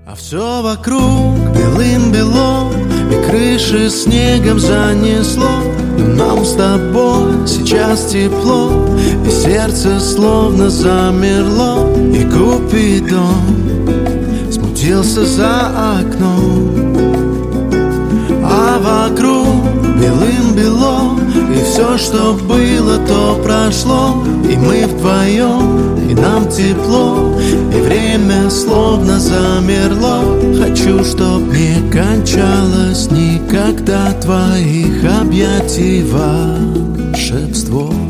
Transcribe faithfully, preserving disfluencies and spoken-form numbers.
А все вокруг белым-бело, и крыши снегом занесло. Но нам с тобой сейчас тепло, и сердце словно замерло. И Купидон смутился за окном, а вокруг белым-бело, и все, что было, то прошло. И мы вдвоем, и нам тепло, и время словно замерло. Хочу, чтоб не кончалось никогда твоих объятий волшебство.